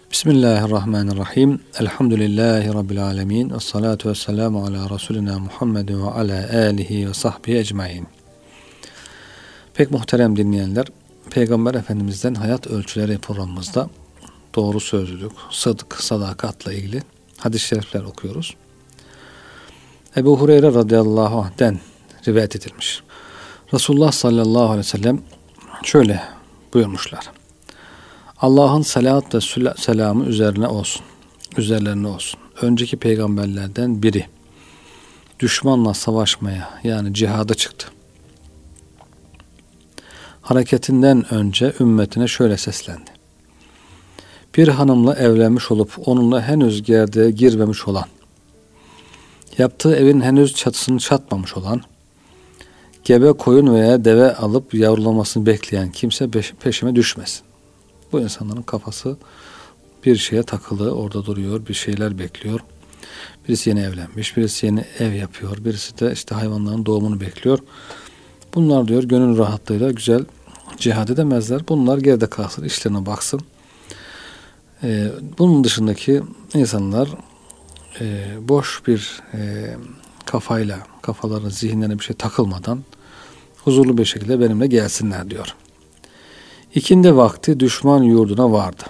Bismillahirrahmanirrahim. Elhamdülillahi Rabbil alemin. Esselatu vesselamu ala Resulina Muhammedin ve ala alihi ve sahbihi ecmain. Pek muhterem dinleyenler, Peygamber Efendimiz'den hayat ölçüleri programımızda doğru sözlülük, sıdk, sadakatla ilgili hadis-i şerifler okuyoruz. Ebu Hureyre radıyallahu anh'den rivayet edilmiş. Resulullah sallallahu aleyhi ve sellem şöyle buyurmuşlar. Allah'ın salat ve selamı üzerlerine olsun. Önceki peygamberlerden biri düşmanla savaşmaya, yani cihada çıktı. Hareketinden önce ümmetine şöyle seslendi. Bir hanımla evlenmiş olup onunla henüz gerdeğe girmemiş olan, yaptığı evin henüz çatısını çatmamış olan, gebe koyun veya deve alıp yavrulamasını bekleyen kimse peşime düşmesin. Bu insanların kafası bir şeye takılı, orada duruyor, bir şeyler bekliyor. Birisi yeni evlenmiş, birisi yeni ev yapıyor, birisi de işte hayvanların doğumunu bekliyor. Bunlar diyor gönül rahatlığıyla güzel cihad edemezler. Bunlar geride kalsın, işlerine baksın. Bunun dışındaki insanlar boş bir kafayla, kafalarına, zihinlerine bir şey takılmadan huzurlu bir şekilde benimle gelsinler diyor. İkindi vakti düşman yurduna vardı.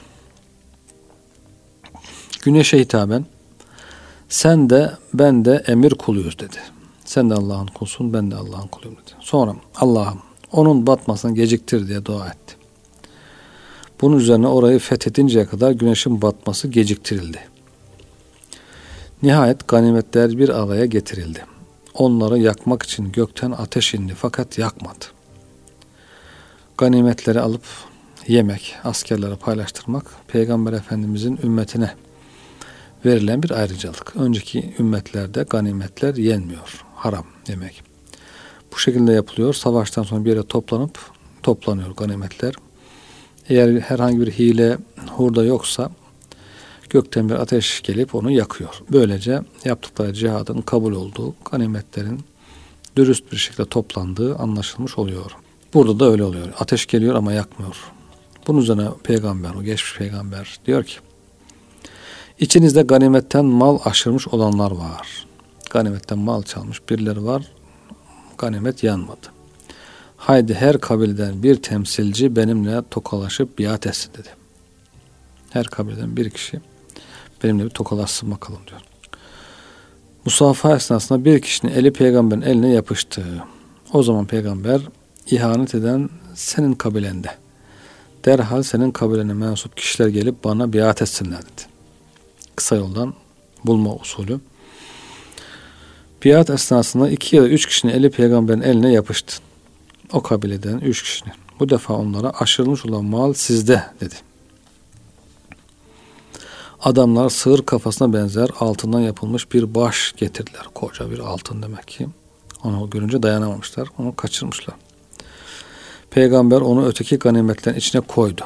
Güneşe hitaben sen de ben de emir kuluyuz dedi. Sen de Allah'ın kulusun, ben de Allah'ın kuluyum dedi. Sonra Allah'ım onun batmasını geciktir diye dua etti. Bunun üzerine orayı fethedinceye kadar güneşin batması geciktirildi. Nihayet ganimetler bir araya getirildi. Onları yakmak için gökten ateş indi fakat yakmadı. Ganimetleri alıp yemek, askerlere paylaştırmak Peygamber Efendimizin ümmetine verilen bir ayrıcalık. Önceki ümmetlerde ganimetler yenmiyor. Haram yemek. Bu şekilde yapılıyor. Savaştan sonra bir yere toplanıyor ganimetler. Eğer herhangi bir hile, hurda yoksa gökten bir ateş gelip onu yakıyor. Böylece yaptıkları cihadın kabul olduğu, ganimetlerin dürüst bir şekilde toplandığı anlaşılmış oluyor. Burada da öyle oluyor. Ateş geliyor ama yakmıyor. Bunun üzerine peygamber, o geçmiş peygamber diyor ki, İçinizde ganimetten mal aşırmış olanlar var. Ganimetten mal çalmış birileri var. Ganimet yanmadı. Haydi her kabileden bir temsilci benimle tokalaşıp biat etsin dedi. Her kabileden bir kişi benimle bir tokalaşsın bakalım diyor. Musafaha esnasında bir kişinin eli peygamberin eline yapıştı. O zaman peygamber ihanet eden senin kabilende. Derhal senin kabilene mensup kişiler gelip bana biat etsinler dedi. Kısa yoldan bulma usulü. Biat esnasında 2 ya da 3 kişinin eli peygamberin eline yapıştı. O kabileden 3 kişinin. Bu defa onlara aşırılmış olan mal sizde dedi. Adamlar sığır kafasına benzer altından yapılmış bir baş getirdiler. Koca bir altın demek ki. Onu görünce dayanamamışlar. Onu kaçırmışlar. Peygamber onu öteki ganimetlerin içine koydu.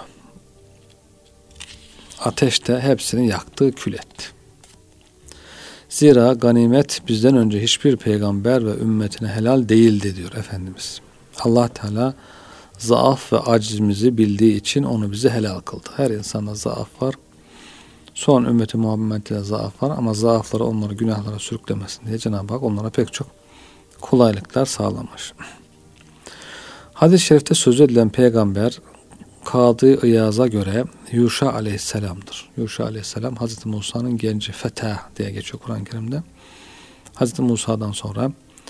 Ateşte hepsini yaktı, kül etti. Zira ganimet bizden önce hiçbir peygamber ve ümmetine helal değildi diyor Efendimiz. Allah Teala zaaf ve acizimizi bildiği için onu bize helal kıldı. Her insanda zaaf var. Son ümmeti Muhammed'de zaaf var ama zaafları onları günahlara sürüklemesin diye Cenab-ı Hak onlara pek çok kolaylıklar sağlamış. Hadis-i şerifte söz edilen peygamber Kadı İyaz'a göre Yuşa aleyhisselamdır. Yuşa aleyhisselam Hazreti Musa'nın genci Fetah diye geçiyor Kur'an-ı Kerim'de. Hazreti Musa'dan sonra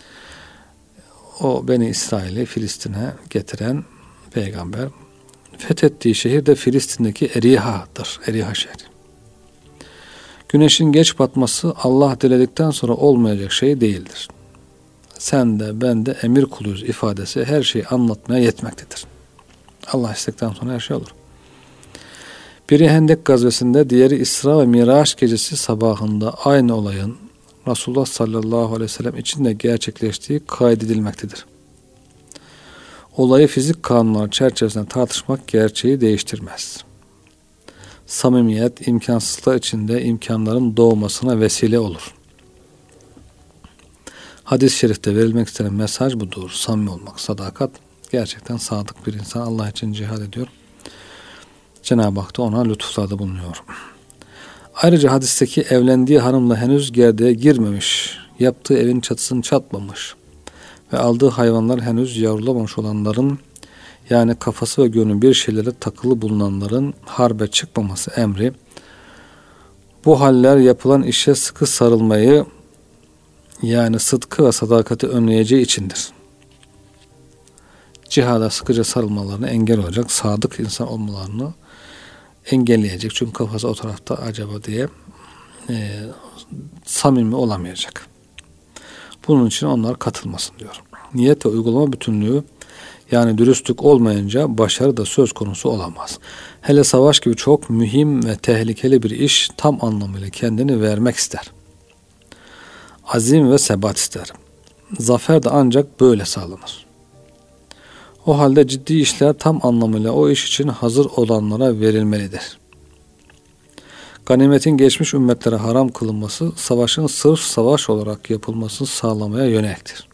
o Beni İsrail'i Filistin'e getiren peygamber. Fethettiği şehir de Filistin'deki Eriha'dır. Eriha şehri. Güneşin geç batması Allah diledikten sonra olmayacak şey değildir. Sen de ben de emir kuluyuz ifadesi her şeyi anlatmaya yetmektedir. Allah istekten sonra her şey olur. Biri Hendek gazvesinde, diğeri İsra ve Miraç gecesi sabahında aynı olayın Resulullah sallallahu aleyhi ve sellem için de gerçekleştiği kaydedilmektedir. Olayı fizik kanunları çerçevesinde tartışmak gerçeği değiştirmez. Samimiyet, imkansızlıklar içinde imkanların doğmasına vesile olur. Hadis-i şerifte verilmek istenen mesaj budur. Samimi olmak, sadakat. Gerçekten sadık bir insan Allah için cihad ediyor. Cenab-ı Hak da ona lütuflarda bulunuyor. Ayrıca hadisteki evlendiği hanımla henüz gerdeğe girmemiş, yaptığı evin çatısını çatmamış ve aldığı hayvanlar henüz yavrulamamış olanların, yani kafası ve gönlü bir şeylere takılı bulunanların harbe çıkmaması emri, bu haller yapılan işe sıkı sarılmayı, yani sıdkı ve sadakati önleyeceği içindir. Cihada sıkıca sarılmalarına engel olacak, sadık insan olmalarını engelleyecek. Çünkü kafası o tarafta acaba diye samimi olamayacak. Bunun için onlar katılmasın diyor. Niyet ve uygulama bütünlüğü, yani dürüstlük olmayınca başarı da söz konusu olamaz. Hele savaş gibi çok mühim ve tehlikeli bir iş tam anlamıyla kendini vermek ister. Azim ve sebat ister. Zafer de ancak böyle sağlanır. O halde ciddi işler tam anlamıyla o iş için hazır olanlara verilmelidir. Ganimetin geçmiş ümmetlere haram kılınması, savaşın sırf savaş olarak yapılmasını sağlamaya yöneliktir.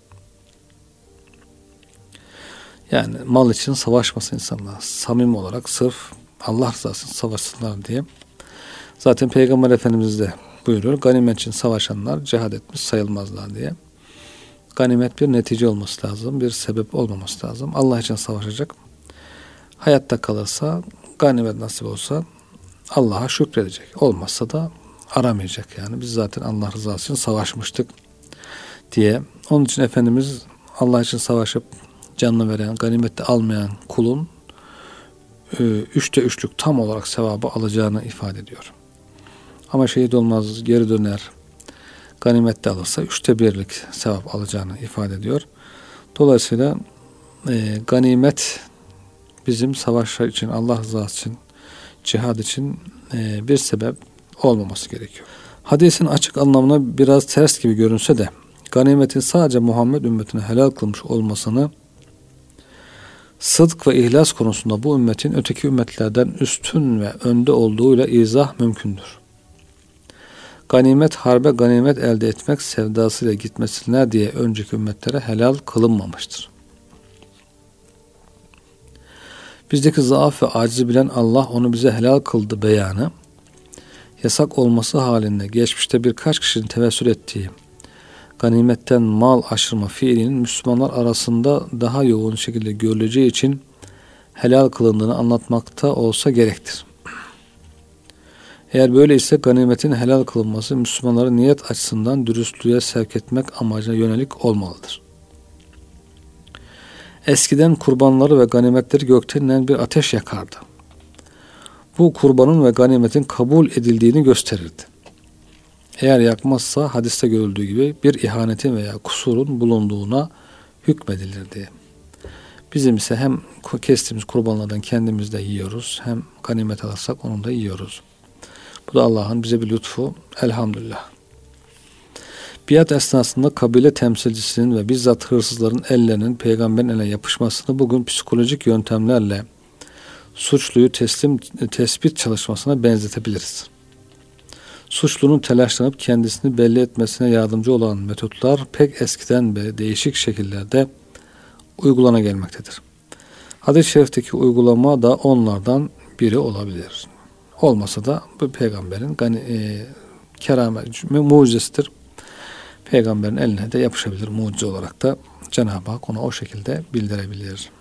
Yani mal için savaşmasın insanlar. Samimi olarak sırf Allah rızası için savaşsınlar diye. Zaten Peygamber Efendimiz de buyuruyor. Ganimet için savaşanlar cihad etmiş sayılmazlar diye. Ganimet bir netice olması lazım. Bir sebep olmaması lazım. Allah için savaşacak. Hayatta kalırsa, ganimet nasip olsa Allah'a şükredecek. Olmazsa da aramayacak yani. Biz zaten Allah rızası için savaşmıştık diye. Onun için Efendimiz Allah için savaşıp canını veren, ganimette almayan kulun 3'te 3'lük tam olarak sevabı alacağını ifade ediyor. Ama şehit olmaz, geri döner, ganimette alırsa 3'te 1'lik sevap alacağını ifade ediyor. Dolayısıyla ganimet bizim savaşlar için, Allah rızası için, cihad için bir sebep olmaması gerekiyor. Hadisin açık anlamına biraz ters gibi görünse de ganimetin sadece Muhammed ümmetine helal kılmış olmasını, sıdk ve ihlas konusunda bu ümmetin öteki ümmetlerden üstün ve önde olduğuyla izah mümkündür. Ganimet, harbe ganimet elde etmek sevdasıyla gitmesinler diye önceki ümmetlere helal kılınmamıştır. Bizdeki zaaf ve acizi bilen Allah onu bize helal kıldı beyanı, yasak olması halinde geçmişte birkaç kişinin tevessül ettiği ganimetten mal aşırma fiilinin Müslümanlar arasında daha yoğun şekilde görüleceği için helal kılındığını anlatmakta olsa gerektir. Eğer böyle ise ganimetin helal kılınması Müslümanları niyet açısından dürüstlüğe sevk etmek amacına yönelik olmalıdır. Eskiden kurbanları ve ganimetleri gökten inen bir ateş yakardı. Bu kurbanın ve ganimetin kabul edildiğini gösterirdi. Eğer yakmazsa hadiste görüldüğü gibi bir ihanetin veya kusurun bulunduğuna hükmedilirdi. Bizim ise hem kestiğimiz kurbanlardan kendimiz de yiyoruz, hem ganimet alırsak onu da yiyoruz. Bu da Allah'ın bize bir lütfu. Elhamdülillah. Biat esnasında kabile temsilcisinin ve bizzat hırsızların ellerinin peygamberin eline yapışmasını bugün psikolojik yöntemlerle suçluyu tespit çalışmasına benzetebiliriz. Suçlunun telaşlanıp kendisini belli etmesine yardımcı olan metotlar pek eskiden beri değişik şekillerde uygulana gelmektedir. Hadis-i şerifteki uygulama da onlardan biri olabilir. Olmasa da bu peygamberin keramet, mucizesidir. Peygamberin eline de yapışabilir mucize olarak da Cenab-ı Hak ona o şekilde bildirebilir.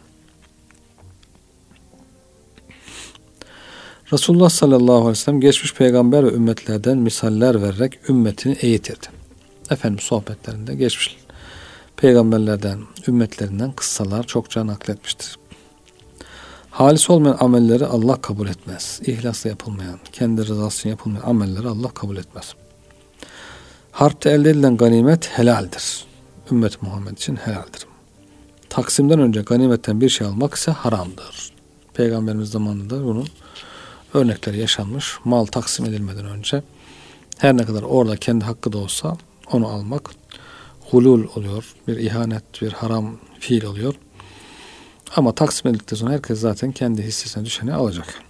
Resulullah sallallahu aleyhi ve sellem geçmiş peygamber ve ümmetlerden misaller vererek ümmetini eğitirdi. Efendimiz sohbetlerinde geçmiş peygamberlerden, ümmetlerinden kıssalar çokça nakletmiştir. Halis olmayan amelleri Allah kabul etmez. İhlasla yapılmayan, kendi rızası için yapılmayan amelleri Allah kabul etmez. Harpte elde edilen ganimet helaldir. Ümmet Muhammed için helaldir. Taksimden önce ganimetten bir şey almak ise haramdır. Peygamberimiz zamanında bunun örnekleri yaşanmış. Mal taksim edilmeden önce her ne kadar orada kendi hakkı da olsa onu almak hulul oluyor. Bir ihanet, bir haram fiil oluyor. Ama taksim edildikten sonra herkes zaten kendi hissesine düşeni alacak.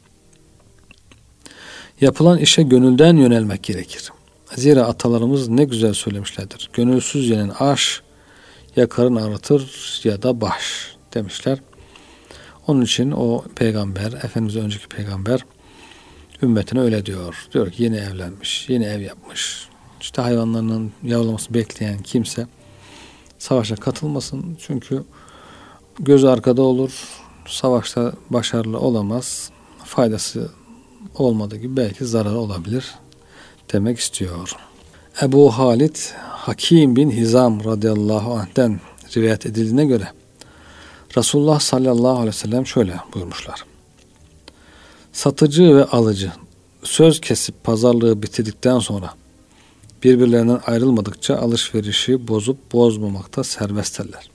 Yapılan işe gönülden yönelmek gerekir. Zira atalarımız ne güzel söylemişlerdir. Gönülsüz yenen aş ya karın ağrıtır ya da baş demişler. Onun için o peygamber, Efendimiz'den önceki peygamber, ümmetine öyle diyor. Diyor ki yeni evlenmiş, yeni ev yapmış. İşte hayvanlarının yavrulamasını bekleyen kimse savaşa katılmasın. Çünkü gözü arkada olur. Savaşta başarılı olamaz. Faydası olmadığı gibi belki zararı olabilir demek istiyor. Ebu Halid Hakim bin Hizam radıyallahu anh'ten rivayet edildiğine göre Resulullah sallallahu aleyhi ve sellem şöyle buyurmuşlar. Satıcı ve alıcı söz kesip pazarlığı bitirdikten sonra birbirlerinden ayrılmadıkça alışverişi bozup bozmamakta serbesttirler.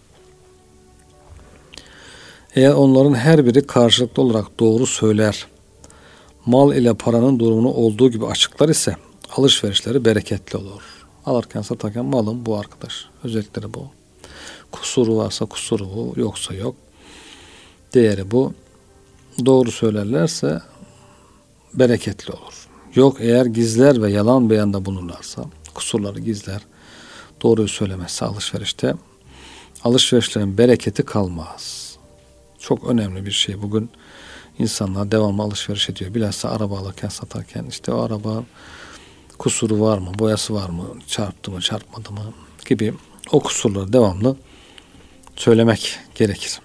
Eğer onların her biri karşılıklı olarak doğru söyler, mal ile paranın durumunu olduğu gibi açıklar ise alışverişleri bereketli olur. Alırken satarken malım bu arkadaş, özellikleri bu. Kusuru varsa kusuru bu, yoksa yok. Değeri bu. Doğru söylerlerse bereketli olur. Yok eğer gizler ve yalan beyanda bulunurlarsa, kusurları gizler, doğruyu söylemezse alışverişte, alışverişlerin bereketi kalmaz. Çok önemli bir şey. Bugün insanlar devamlı alışveriş ediyor. Bilhassa araba alırken satarken işte o araba kusuru var mı, boyası var mı, çarptı mı, çarpmadı mı gibi o kusurları devamlı söylemek gerekir.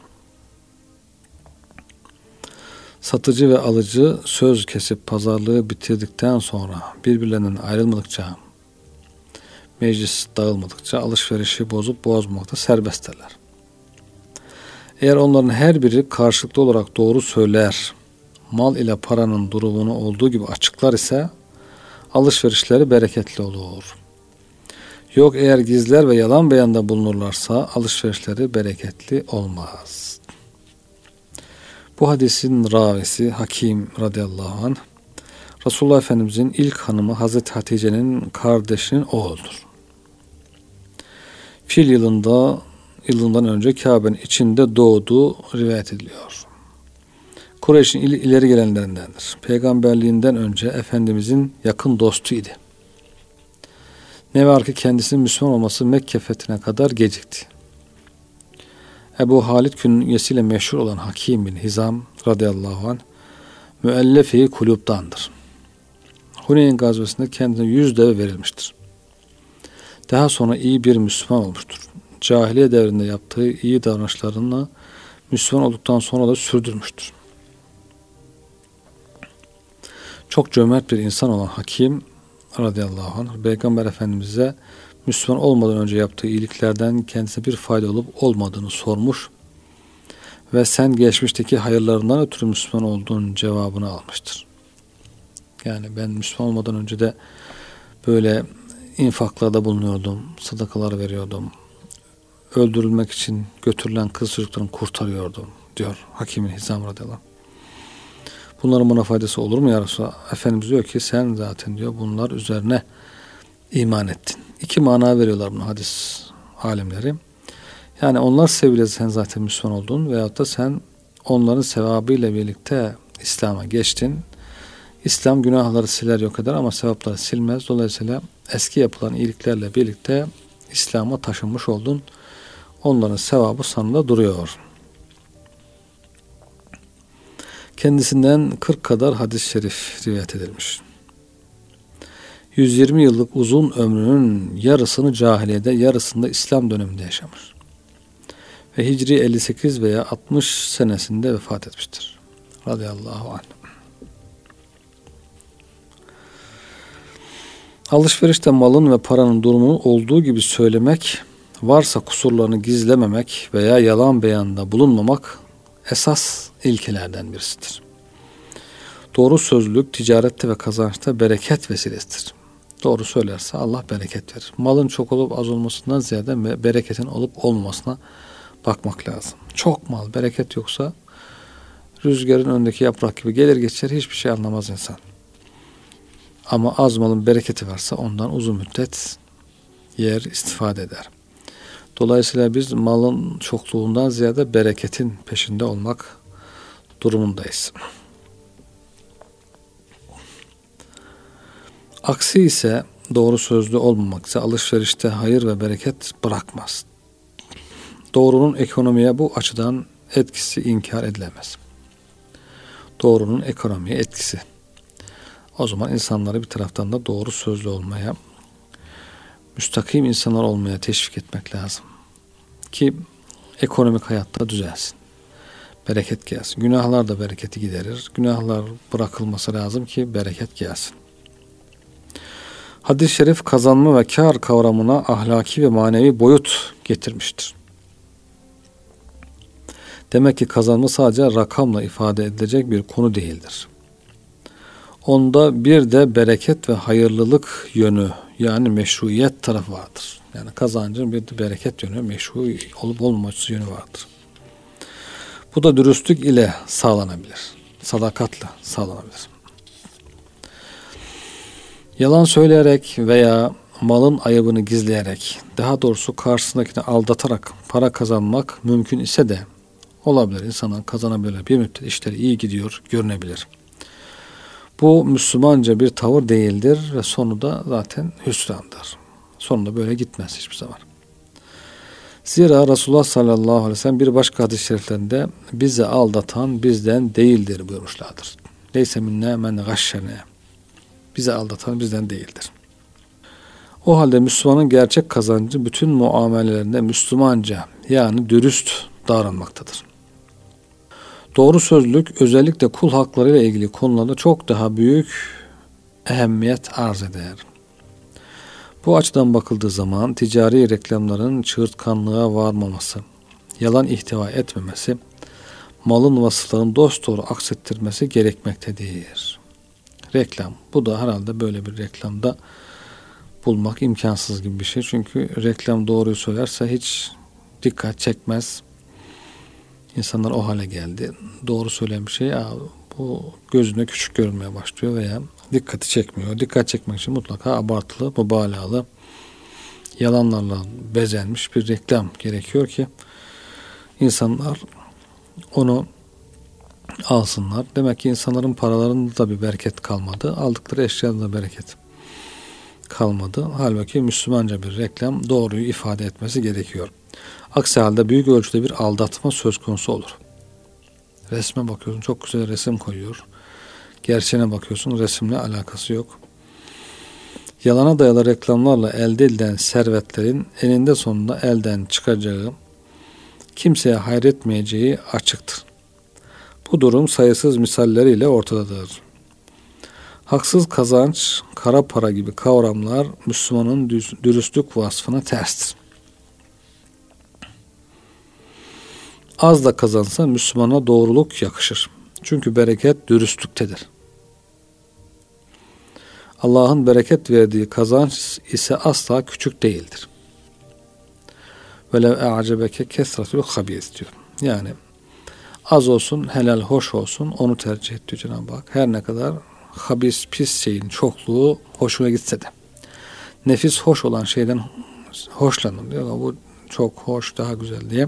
Satıcı ve alıcı söz kesip pazarlığı bitirdikten sonra birbirlerinden ayrılmadıkça, meclis dağılmadıkça alışverişi bozup bozmamakta serbesttirler. Eğer onların her biri karşılıklı olarak doğru söyler, mal ile paranın durumunu olduğu gibi açıklar ise alışverişleri bereketli olur. Yok eğer gizler ve yalan beyanda bulunurlarsa alışverişleri bereketli olmaz. Bu hadisin ravisi Hakim radıyallahu anh, Resulullah Efendimizin ilk hanımı Hazreti Hatice'nin kardeşinin oğludur. Fil yılından önce Kabe'nin içinde doğduğu rivayet ediliyor. Kureyş'in ileri gelenlerindendir. Peygamberliğinden önce Efendimizin yakın dostuydu. Ne var ki kendisinin Müslüman olması Mekke fethine kadar gecikti. Ebu Halid künyesiyle meşhur olan Hakim bin Hizam radıyallahu anh müellefe-i kulüptandır. Huneyn gazvesinde kendine 100 deve verilmiştir. Daha sonra iyi bir Müslüman olmuştur. Cahiliye devrinde yaptığı iyi davranışlarını Müslüman olduktan sonra da sürdürmüştür. Çok cömert bir insan olan Hakim radıyallahu anh Peygamber Efendimiz'e Müslüman olmadan önce yaptığı iyiliklerden kendisine bir fayda olup olmadığını sormuş ve sen geçmişteki hayırlarından ötürü Müslüman olduğun cevabını almıştır. Yani ben Müslüman olmadan önce de böyle infaklarda bulunuyordum, sadakalar veriyordum, öldürülmek için götürülen kız çocuklarını kurtarıyordum diyor Hakim-i Hizam radıyallahu anh. Bunların bana faydası olur mu ya Resulallah? Efendimiz diyor ki sen zaten diyor bunlar üzerine iman ettin. İki mana veriyorlar bunu hadis alimleri. Yani onlar sebebiyle sen zaten Müslüman oldun veyahut da sen onların sevabıyla birlikte İslam'a geçtin. İslam günahları siler yok eder ama sevapları silmez. Dolayısıyla eski yapılan iyiliklerle birlikte İslam'a taşınmış oldun. Onların sevabı sana duruyor. Kendisinden 40 kadar hadis-i şerif rivayet edilmiş. 120 yıllık uzun ömrünün yarısını cahiliyede, yarısında İslam döneminde yaşamış. Ve Hicri 58 veya 60 senesinde vefat etmiştir. Radıyallahu anh. Alışverişte malın ve paranın durumunu olduğu gibi söylemek, varsa kusurlarını gizlememek veya yalan beyanda bulunmamak esas ilkelerden birisidir. Doğru sözlülük ticarette ve kazançta bereket vesilesidir. Doğru söylerse Allah bereket verir. Malın çok olup az olmasından ziyade bereketin olup olmamasına bakmak lazım. Çok mal, bereket yoksa rüzgarın önündeki yaprak gibi gelir geçer, hiçbir şey anlamaz insan. Ama az malın bereketi varsa ondan uzun müddet yer, istifade eder. Dolayısıyla biz malın çokluğundan ziyade bereketin peşinde olmak durumundayız. Aksi ise doğru sözlü olmamak ise alışverişte hayır ve bereket bırakmaz. Doğrunun ekonomiye bu açıdan etkisi inkar edilemez. Doğrunun ekonomiye etkisi. O zaman insanları bir taraftan da doğru sözlü olmaya, müstakim insanlar olmaya teşvik etmek lazım. Ki ekonomik hayatta düzelsin. Bereket gelsin. Günahlar da bereketi giderir. Günahlar bırakılması lazım ki bereket gelsin. Hadis-i şerif kazanma ve kar kavramına ahlaki ve manevi boyut getirmiştir. Demek ki kazanma sadece rakamla ifade edilecek bir konu değildir. Onda bir de bereket ve hayırlılık yönü, yani meşruiyet tarafı vardır. Yani kazancın bir de bereket yönü, meşru olup olmaması yönü vardır. Bu da dürüstlük ile sağlanabilir. Sadakatle sağlanabilir. Yalan söyleyerek veya malın ayıbını gizleyerek, daha doğrusu karşısındakini aldatarak para kazanmak mümkün ise de olabilir. İnsanlar kazanabilir. Bir müddet işleri iyi gidiyor, görünebilir. Bu Müslümanca bir tavır değildir ve sonu da zaten hüsrandır. Sonunda böyle gitmez hiçbir zaman. Zira Resulullah sallallahu aleyhi ve sellem bir başka hadis-i şeriflerinde bizi aldatan bizden değildir buyurmuşlardır. Leyse minne men gashşene. Bizi aldatan bizden değildir. O halde Müslümanın gerçek kazancı bütün muamelelerinde Müslümanca, yani dürüst davranmaktadır. Doğru sözlük özellikle kul hakları ile ilgili konularda çok daha büyük ehemmiyet arz eder. Bu açıdan bakıldığı zaman ticari reklamların çığırtkanlığa varmaması, yalan ihtiva etmemesi, malın vasıflarını dosdoğru aksettirmesi gerekmektedir. Reklam, bu da herhalde böyle bir reklamda bulmak imkansız gibi bir şey. Çünkü reklam doğruyu söylerse hiç dikkat çekmez. İnsanlar o hale geldi. Doğru söyleyen bir şey bu gözüne küçük görünmeye başlıyor veya dikkati çekmiyor. Dikkat çekmek için mutlaka abartılı, mübalağalı, yalanlarla bezenmiş bir reklam gerekiyor ki insanlar onu alsınlar. Demek ki insanların paralarında da bir bereket kalmadı. Aldıkları eşyada da bereket kalmadı. Halbuki Müslümanca bir reklam doğruyu ifade etmesi gerekiyor. Aksi halde büyük ölçüde bir aldatma söz konusu olur. Resme bakıyorsun, çok güzel resim koyuyor. Gerçeğine bakıyorsun, resimle alakası yok. Yalana dayalı reklamlarla elde edilen servetlerin eninde sonunda elden çıkacağı, kimseye hayretmeyeceği açıktır. Bu durum sayısız misalleriyle ortadadır. Haksız kazanç, kara para gibi kavramlar Müslümanın dürüstlük vasfına terstir. Az da kazansa Müslümana doğruluk yakışır. Çünkü bereket dürüstlüktedir. Allah'ın bereket verdiği kazanç ise asla küçük değildir. وَلَوْ اَعْجَبَكَ كَسْرَةُ الْخَبِيثِ diyor. Yani az olsun, helal, hoş olsun, onu tercih et diyor Cenab-ı Hak. Her ne kadar habis, pis şeyin çokluğu hoşuna gitse de. Nefis hoş olan şeyden hoşlanır diyor. Bu çok hoş, daha güzel diye.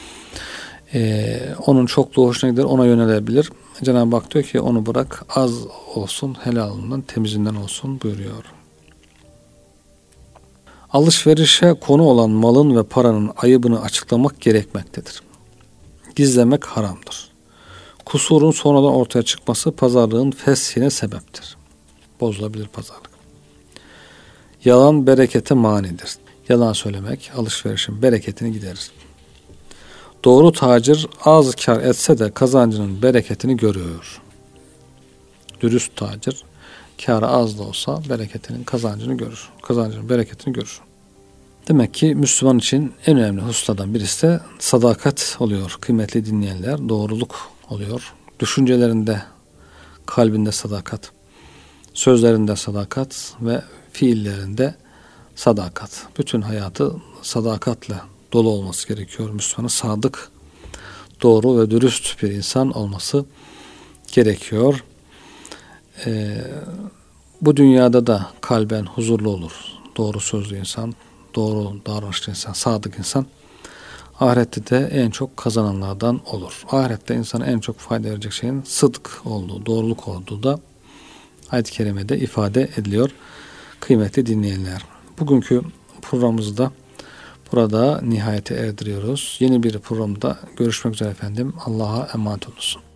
Onun çokluğu hoşuna gider, ona yönelebilir. Cenab-ı Hak diyor ki onu bırak, az olsun, helalından, temizinden olsun buyuruyor. Alışverişe konu olan malın ve paranın ayıbını açıklamak gerekmektedir. Gizlemek haramdır. Kusurun sonradan ortaya çıkması pazarlığın feshine sebeptir. Bozulabilir pazarlık. Yalan berekete manidir. Yalan söylemek alışverişin bereketini giderir. Doğru tacir az kar etse de kazancının bereketini görüyor. Dürüst tacir kârı az da olsa bereketinin kazancını görür. Kazancının bereketini görür. Demek ki Müslüman için en önemli hususlardan birisi de sadakat oluyor. Kıymetli dinleyenler, doğruluk oluyor. Düşüncelerinde, kalbinde sadakat, sözlerinde sadakat ve fiillerinde sadakat. Bütün hayatı sadakatle dolu olması gerekiyor. Müslümanın sadık, doğru ve dürüst bir insan olması gerekiyor. Bu dünyada da kalben huzurlu olur. Doğru sözlü insan, doğru davranışlı insan, sadık insan. Ahirette de en çok kazananlardan olur. Ahirette insana en çok fayda verecek şeyin sıdk olduğu, doğruluk olduğu da ayet-i kerimede ifade ediliyor. Kıymetli dinleyenler, bugünkü programımızı da burada nihayete erdiriyoruz. Yeni bir programda görüşmek üzere efendim. Allah'a emanet olunuz.